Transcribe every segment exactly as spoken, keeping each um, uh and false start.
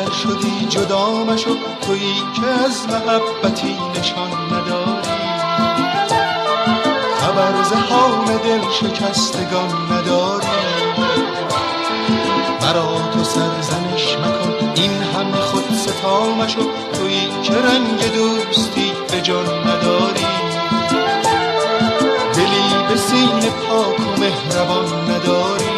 اگر شدی جدا مشو، تویی که از محبتی نشان نداری. خبر ز حال دل شکستگان نداری. مرا تو سرزنش مکن، این همه خود ستا مشو، تویی که رنگ دوستی به جان نداری. دلی به سینه پاک و مهربان نداری.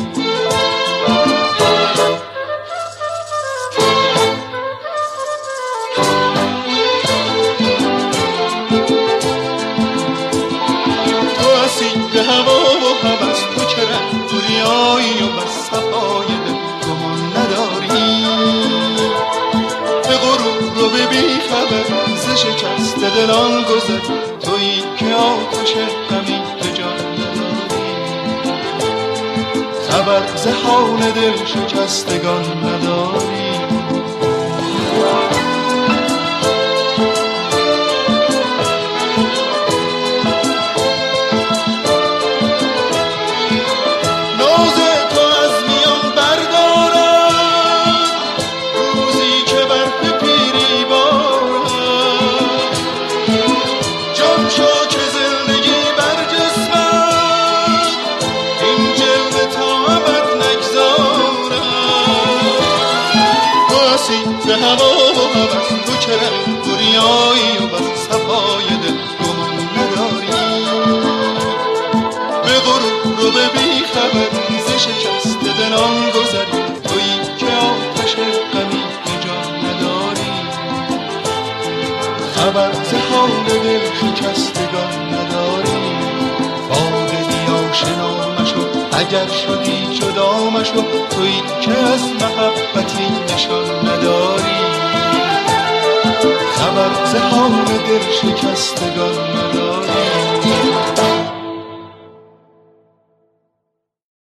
هوا و هوس تو چرا دوریایی و بس صفای دل گمان نداری. به غرور و به بی خبر ز شکست دلان گذر، تویی که آتش غمی به جان نداری. خبر ز حال دل شکستگان نداری. به هوا و هوس تو چرا دوریایی و بس صفای دل گمان نداری. به غرور و به بی خبر ز شکست دلان گذری، تویی که آتش غمی به جان نداری. خبر ز حال دل شکستگان نداری. با دلی آشنا مشو، اگر شدی جدا مشو، تویی که از محبتی نشان نداری. خبر ز حال دل شکستگان نداری.